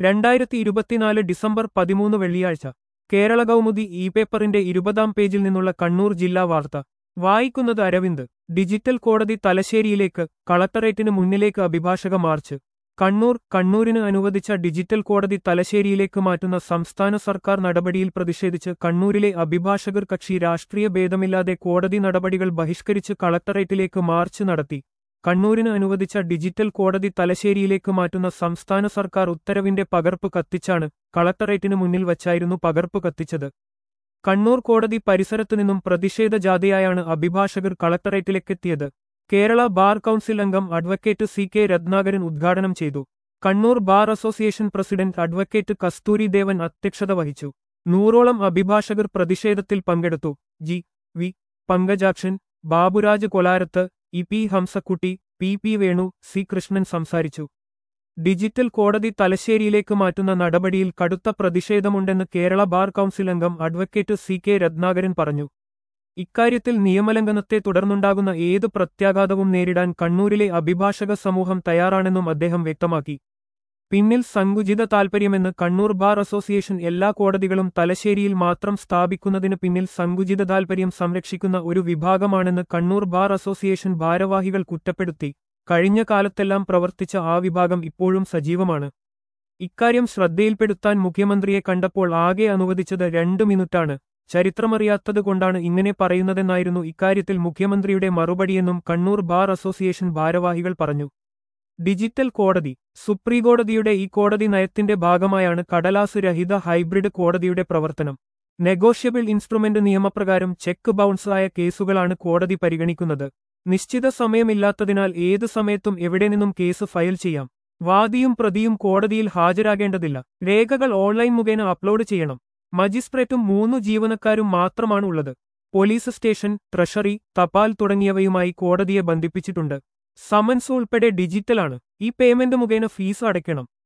2024 December 13 വെള്ളിയാഴ്ച Kerala Kaumudi E പേപ്പറിന്റെ 20-ാം പേജിൽ നിന്നുള്ള കണ്ണൂർ ജില്ലാ വാർത്ത വായിക്കുന്നത് അരവിന്ദ്. ഡിജിറ്റൽ കോടതി തലശ്ശേരിയിലേക്ക്, കളക്ടറേറ്റിന് മുന്നിലേക്ക് അഭിഭാഷക മാർച്ച്. കണ്ണൂരിന് അനുവദിച്ച ഡിജിറ്റൽ കോടതി തലശ്ശേരിയിലേക്ക് മാറ്റുന്ന സംസ്ഥാന സർക്കാർ നടപടിയിൽ പ്രതിഷേധിച്ച് കണ്ണൂരിലെ അഭിഭാഷകർ കക്ഷി രാഷ്ട്രീയ ഭേദമില്ലാതെ കോടതി നടപടികൾ ബഹിഷ്കരിച്ച് കളക്ടറേറ്റിലേക്ക് മാർച്ച് നടത്തി. കണ്ണൂരിന് അനുവദിച്ച ഡിജിറ്റൽ കോടതി തലശ്ശേരിയിലേക്ക് മാറ്റുന്ന സംസ്ഥാന സർക്കാർ ഉത്തരവിന്റെ പകർപ്പ് കത്തിച്ചാണ് കളക്ടറേറ്റിന് മുന്നിൽ വച്ചായിരുന്നു പകർപ്പ് കത്തിച്ചത്. കണ്ണൂർ കോടതി പരിസരത്തുനിന്നും പ്രതിഷേധ ജാഥയായാണ് അഭിഭാഷകർ കളക്ടറേറ്റിലേക്കെത്തിയത്. കേരള ബാർ കൗൺസിൽ അംഗം അഡ്വക്കേറ്റ് സി.കെ. രത്നാകരൻ ഉദ്ഘാടനം ചെയ്തു. Kannur bar association president advocate Kasthuri Devan അധ്യക്ഷത വഹിച്ചു. 100ഓളം അഭിഭാഷകർ പ്രതിഷേധത്തിൽ പങ്കെടുത്തു. G V. Pankajakshan, Baburaj Kolarath, E P. Hamsakutty, P. Venu, C. Krishnan സംസാരിച്ചു. ഡിജിറ്റൽ കോടതി തലശ്ശേരിയിലേക്ക് മാറ്റുന്ന നടപടിയിൽ കടുത്ത പ്രതിഷേധമുണ്ടെന്ന് കേരള ബാർ കൗൺസിൽ അംഗം അഡ്വക്കേറ്റ് സി.കെ. രത്നാകരൻ പറഞ്ഞു. ഇക്കാര്യത്തിൽ നിയമലംഘനത്തെ തുടർന്നുണ്ടാകുന്ന ഏത് പ്രത്യാഘാതവും നേരിടാൻ കണ്ണൂരിലെ അഭിഭാഷക സമൂഹം തയ്യാറാണെന്നും അദ്ദേഹം വ്യക്തമാക്കി. പിന്നിൽ സങ്കുചിത താൽപര്യമെന്ന് കണ്ണൂർ ബാർ അസോസിയേഷൻ എല്ലാ കോടതികളും തലശ്ശേരിയിൽ മാത്രം സ്ഥാപിക്കുന്നതിന് പിന്നിൽ സങ്കുചിത താൽപര്യം സംരക്ഷിക്കുന്ന ഒരു വിഭാഗമാണെന്ന് കണ്ണൂർ ബാർ അസോസിയേഷൻ ഭാരവാഹികൾ കുറ്റപ്പെടുത്തി. കഴിഞ്ഞ കാലത്തെല്ലാം പ്രവർത്തിച്ച ആ വിഭാഗം ഇപ്പോഴും സജീവമാണ്. ഇക്കാര്യം ശ്രദ്ധയിൽപ്പെടുത്താൻ മുഖ്യമന്ത്രിയെ കണ്ടപ്പോൾ ആകെ അനുവദിച്ചത് 2 മിനിറ്റാണ്. ചരിത്രമറിയാത്തതുകൊണ്ടാണ് ഇങ്ങനെ പറയുന്നതെന്നായിരുന്നു ഇക്കാര്യത്തിൽ മുഖ്യമന്ത്രിയുടെ മറുപടിയെന്നും കണ്ണൂർ ബാർ അസോസിയേഷൻ ഭാരവാഹികൾ പറഞ്ഞു. ഡിജിറ്റൽ കോടതി. സുപ്രീംകോടതിയുടെ ഈ കോടതി നയത്തിന്റെ ഭാഗമായാണ് കടലാസ് രഹിത ഹൈബ്രിഡ് കോടതിയുടെ പ്രവർത്തനം. നെഗോഷ്യബിൾ ഇൻസ്ട്രുമെന്റ് നിയമപ്രകാരം ചെക്ക് ബൗൺസ് ആയ കേസുകളാണ് കോടതി പരിഗണിക്കുന്നത്. നിശ്ചിത സമയമില്ലാത്തതിനാൽ ഏത് സമയത്തും എവിടെ നിന്നും കേസ് ഫയൽ ചെയ്യാം. വാദിയും പ്രതിയും കോടതിയിൽ ഹാജരാകേണ്ടതില്ല. രേഖകൾ ഓൺലൈൻ മുഖേന അപ്ലോഡ് ചെയ്യണം. മജിസ്ട്രേറ്റും 3 ജീവനക്കാരും മാത്രമാണ് ഉള്ളത്. പോലീസ് സ്റ്റേഷൻ, ട്രഷറി, തപാൽ തുടങ്ങിയവയുമായി കോടതിയെ ബന്ധിപ്പിച്ചിട്ടുണ്ട്. സമൻസ് ഉൾപ്പെടെ ഡിജിറ്റലാണ്. ഈ പേയ്മെന്റ് മുഖേന ഫീസ് അടയ്ക്കണം.